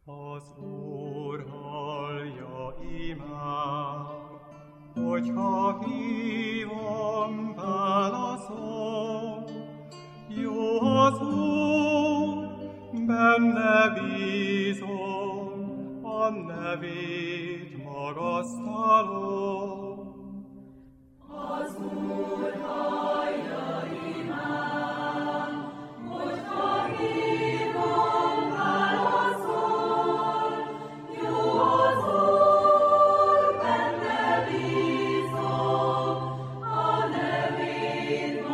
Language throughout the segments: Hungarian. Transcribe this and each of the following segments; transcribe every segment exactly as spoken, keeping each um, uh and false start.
Az Úr hallja imám, hogyha hívom, válaszol. Jó az Úr, benne bízom, a nevét magasztalom. Az Úr hallja imám, hogyha hívom, válaszol. Jó az Úr, benne bízom, a nevét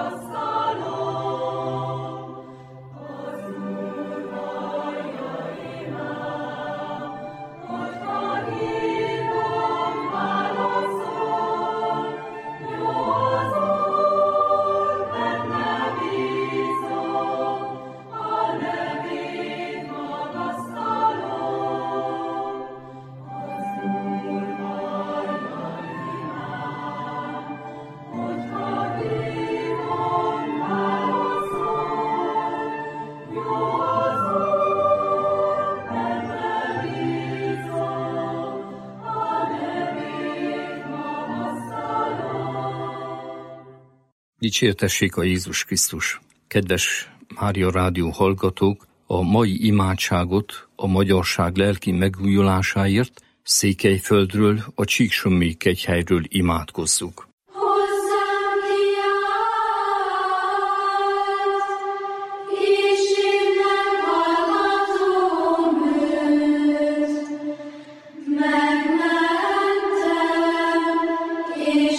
magasztalom. Az Úr hallja imám, hogyha hívom, válaszol. Jó az Úr, benne bízom, a nevét magasztalom. Az Úr hallja imám, hogyha hívom, válaszol. Jó az Úr, benne bízom, a nevét magasztalom. Dicsértessék a Jézus Krisztus! Kedves Mária Rádió hallgatók, a mai imádságot a magyarság lelki megújulásáért Székelyföldről, a Csíksomlyai kegyhelyről imádkozzuk. Hozzám kiállt, és én meghallgatom őt. Megmentem, és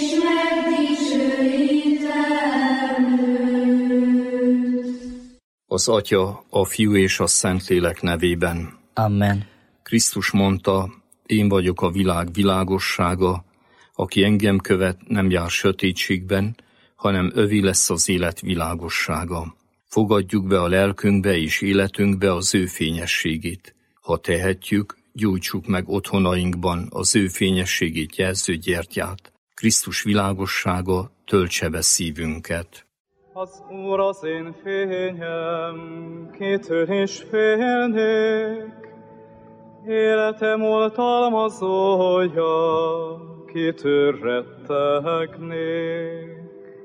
megdicsőítem őt. Az Atya, a Fiú és a Szentlélek nevében. Amen. Krisztus mondta, én vagyok a világ világossága, aki engem követ, nem jár sötétségben, hanem övé lesz az élet világossága. Fogadjuk be a lelkünkbe és életünkbe az ő fényességét. Ha tehetjük, gyújtsuk meg otthonainkban az ő fényességét jelző gyertyát. Krisztus világossága töltse be szívünket. Az Úr az én fényem, kitől is félnék. Életem oltalmazója, kitől rettegnék.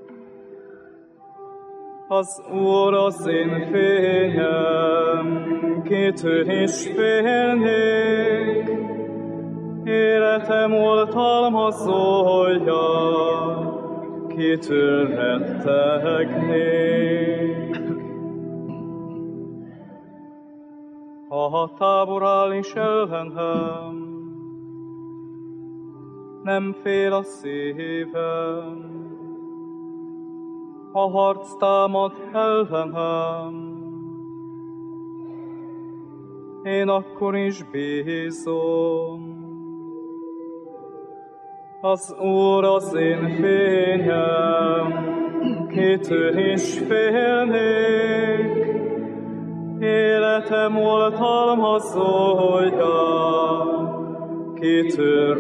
Az Úr az én fényem, kitől is félnék. Életem oltalmazója, kitől rettegnék. Ha tábor áll is ellenem, nem fél a szívem. Ha harc támad ellenem, én akkor is bízom. Az Úr az én fényem, kitől is félnék. Életem oltalmazója, kitől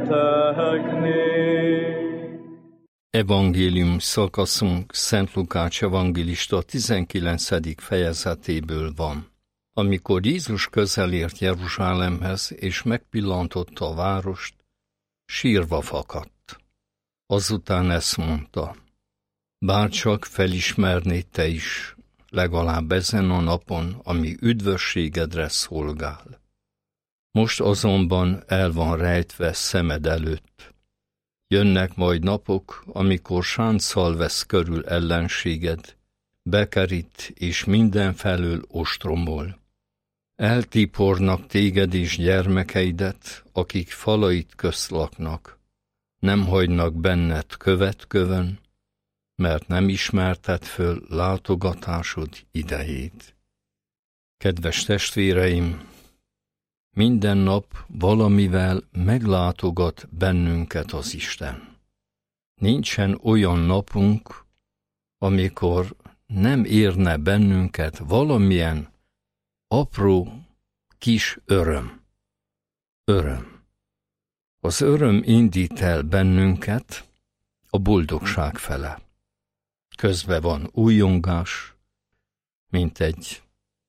rettegnék. Evangélium szakaszunk Szent Lukács evangélista tizenkilencedik fejezetéből van. Amikor Jézus közel ért Jeruzsálemhez és megpillantotta a várost, sírva fakadt. Azután ezt mondta, bárcsak felismernéd te is, legalább ezen a napon, ami üdvösségedre szolgál. Most azonban el van rejtve szemed előtt. Jönnek majd napok, amikor sánccal vesz körül ellenséged, bekerít és mindenfelől ostromol. Eltipornak téged és gyermekeidet, akik falait közt laknak. Nem hagynak benned követ kövön, mert nem ismerted föl látogatásod idejét. Kedves testvéreim, minden nap valamivel meglátogat bennünket az Isten. Nincsen olyan napunk, amikor nem érne bennünket valamilyen apró kis öröm. Öröm. Az öröm indít el bennünket a boldogság fele. Közben van újongás, mint egy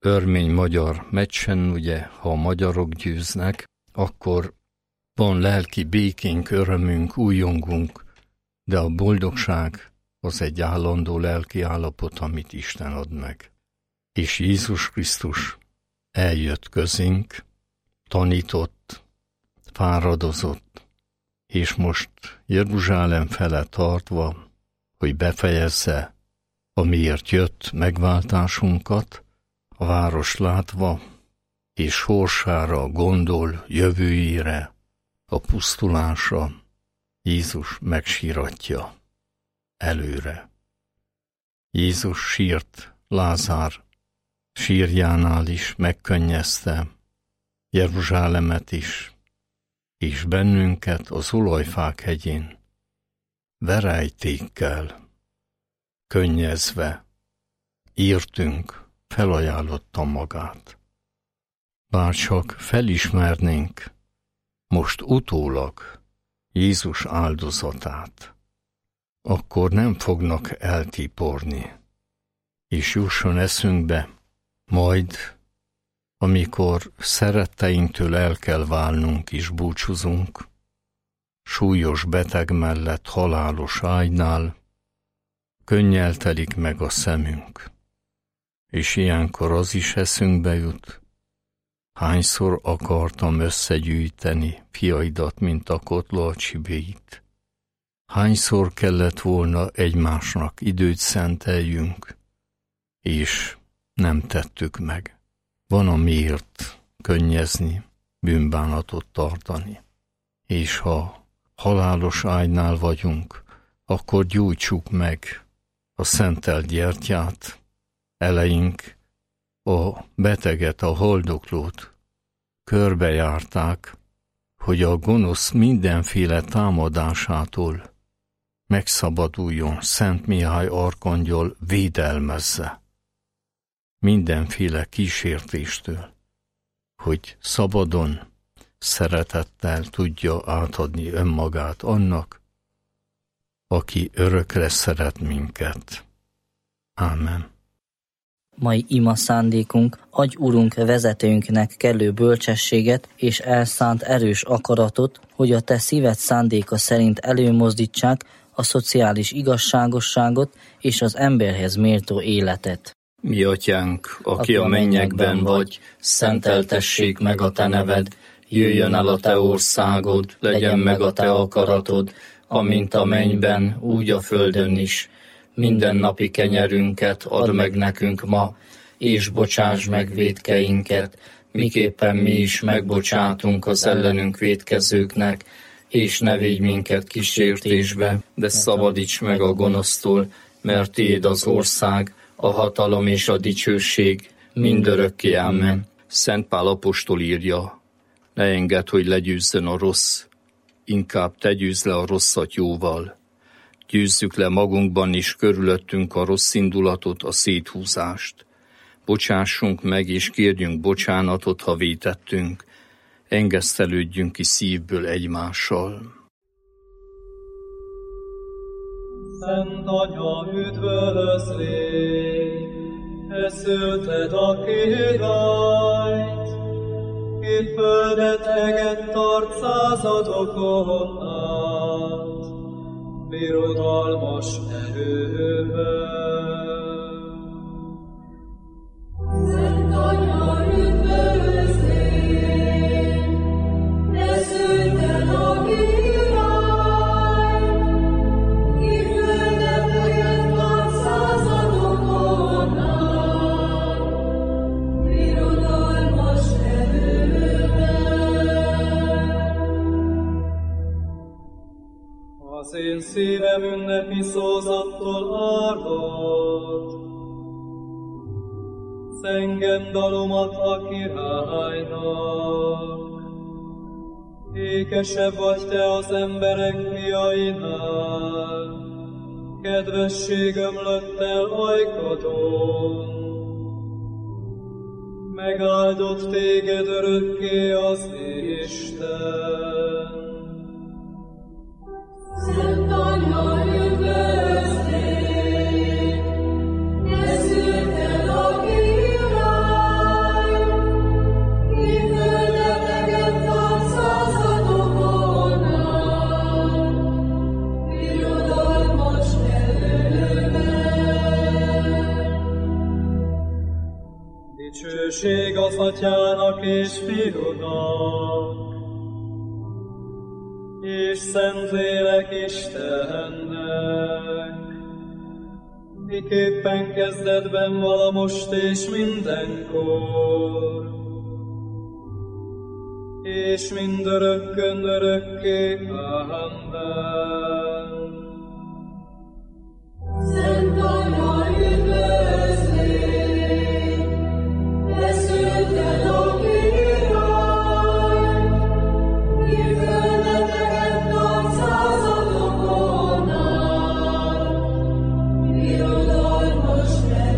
örmény-magyar meccsen, ugye, ha a magyarok győznek, akkor van lelki békénk, örömünk, újongunk, de a boldogság az egy állandó lelki állapot, amit Isten ad meg. És Jézus Krisztus eljött közénk, tanított, fáradozott, és most Jeruzsálem fele tartva, hogy befejezze, amiért jött megváltásunkat, a város látva, és sorsára gondol, jövőjére, a pusztulásra, Jézus megsíratja előre. Jézus sírt Lázár sírjánál is, megkönnyezte Jeruzsálemet is, és bennünket az olajfák hegyén verejtékkel, könnyezve, írtünk, felajánlotta magát. Bár csak felismernénk most utólag Jézus áldozatát, akkor nem fognak eltiporni, és jusson eszünkbe, majd, amikor szeretteinktől el kell válnunk és búcsúzunk, súlyos beteg mellett halálos ágynál, könnyel telik meg a szemünk, és ilyenkor az is eszünkbe jut, hányszor akartam összegyűjteni fiaidat, mint a kotló a csibéit. Hányszor kellett volna egymásnak időt szenteljünk, és nem tettük meg. Van a miért könnyezni, bűnbánatot tartani. És ha halálos ágynál vagyunk, akkor gyújtsuk meg a szentelt gyertyát, eleink a beteget, a haldoklót körbejárták, hogy a gonosz mindenféle támadásától megszabaduljon, Szent Mihály arkangyal védelmezze mindenféle kísértéstől, hogy szabadon, szeretettel tudja átadni önmagát annak, aki örökre szeret minket. Ámen. Mai ima szándékunk, adj Urunk vezetőnknek kellő bölcsességet és elszánt erős akaratot, hogy a te szíved szándéka szerint előmozdítsák a szociális igazságosságot és az emberhez méltó életet. Mi atyánk, aki a mennyekben vagy, szenteltessék meg a te neved, jöjjön el a te országod, legyen meg a te akaratod, amint a mennyben, úgy a földön is. Mindennapi kenyerünket add meg nekünk ma, és bocsáss meg vétkeinket, miképpen mi is megbocsátunk az ellenünk vétkezőknek, és ne védj minket kísértésbe, de szabadíts meg a gonosztól, mert tiéd az ország, a hatalom és a dicsőség mindörökké. Ámen. Szent Pál apostol írja, ne engedd, hogy legyőzzön a rossz, inkább te győzd le a rosszat jóval. Győzzük le magunkban is körülöttünk a rossz indulatot, a széthúzást. Bocsássunk meg és kérjünk bocsánatot, ha vétettünk. Engesztelődjünk ki szívből egymással. Szent Atya, üdvözlégy, te szülted a királyt, ki földet eget tart századokon át, birodalmas erővel. Szent Atya, üdvözlégy, te szülted a királyt, ki földet eget tart századokon át, birodalmas erővel. Az én szívem ünnepi szózattól árvad, zengem dalomat a királynak. Ékesebb vagy te az emberek fiainál, kedvesség ömlött el ajkadon. Megáldott téged örökké az Isten. Szent Atya, üdvözlégy, te szülted a királyt, Dicsőség az Atyának és Fiúnak, és Szentlélek Istennek, miképpen kezdetben vala most és mindenkor, és mindörökkön örökké. Amen. Szent Anya, üdvözlégy, feszülten a király, ki földeteket nagy századokon áll, birodalmas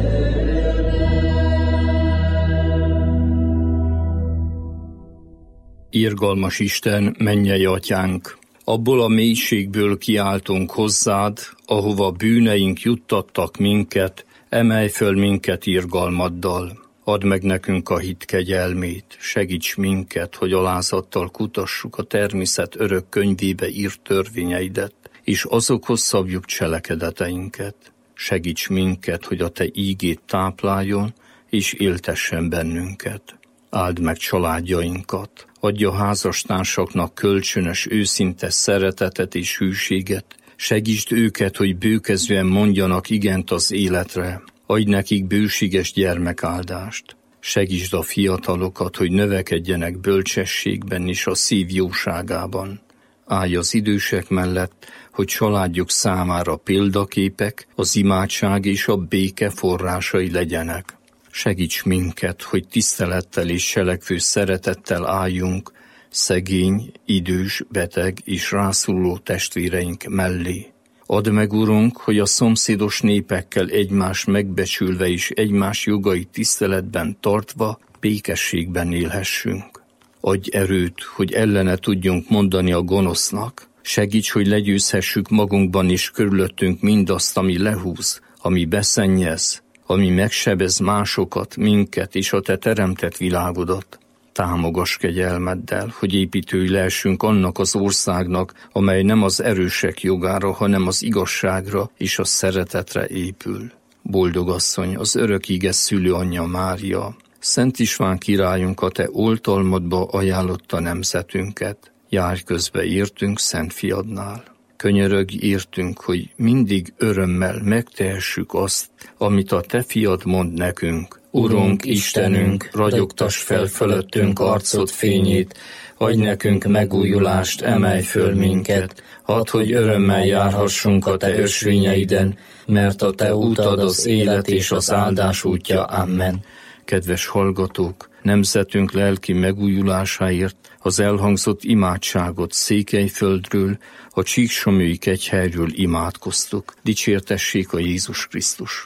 Irgalmas Isten, mennyei Atyánk, abból a mélységből kiáltunk hozzád, ahova bűneink juttattak minket, emelj föl minket irgalmaddal. Add meg nekünk a hit kegyelmét, segíts minket, hogy alázattal kutassuk a természet örök könyvébe írt törvényeidet, és azokhoz szabjuk cselekedeteinket. Segíts minket, hogy a te ígét tápláljon, és éltessen bennünket. Áld meg családjainkat, adj a házastársaknak kölcsönös, őszinte szeretetet és hűséget, segítsd őket, hogy bőkezően mondjanak igent az életre, adj nekik bőséges gyermekáldást, segítsd a fiatalokat, hogy növekedjenek bölcsességben és a szív jóságában. Állj az idősek mellett, hogy családjuk számára példaképek, az imádság és a béke forrásai legyenek. Segíts minket, hogy tisztelettel és selekvő szeretettel álljunk szegény, idős, beteg és rászoruló testvéreink mellé. Add meg, Urunk, hogy a szomszédos népekkel egymást megbecsülve és egymás jogait tiszteletben tartva békességben élhessünk. Adj erőt, hogy ellene tudjunk mondani a gonosznak. Segíts, hogy legyőzhessük magunkban és körülöttünk mindazt, ami lehúz, ami beszennyez, ami megsebez másokat, minket és a te teremtett világodat. Támogass kegyelmeddel, hogy építői lehessünk annak az országnak, amely nem az erősek jogára, hanem az igazságra és a szeretetre épül. Boldog asszony, az örök íge szülő anyja Mária, Szent István királyunk a te oltalmadba ajánlotta nemzetünket. Járj közbe értünk Szent Fiadnál. Könyörögj értünk, hogy mindig örömmel megtehessük azt, amit a te fiad mond nekünk. Urunk, Istenünk, ragyogtass fel fölöttünk arcod fényét, adj nekünk megújulást, emelj föl minket, add, hogy örömmel járhassunk a te ösvényeiden, mert a te útad az élet és az áldás útja. Amen. Kedves hallgatók, nemzetünk lelki megújulásáért az elhangzott imádságot Székelyföldről, a Csíksomlyói kegyhelyről imádkoztuk. Dicsértessék a Jézus Krisztus!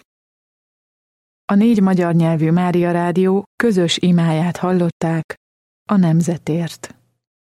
A négy magyar nyelvű Mária Rádió közös imáját hallották a nemzetért.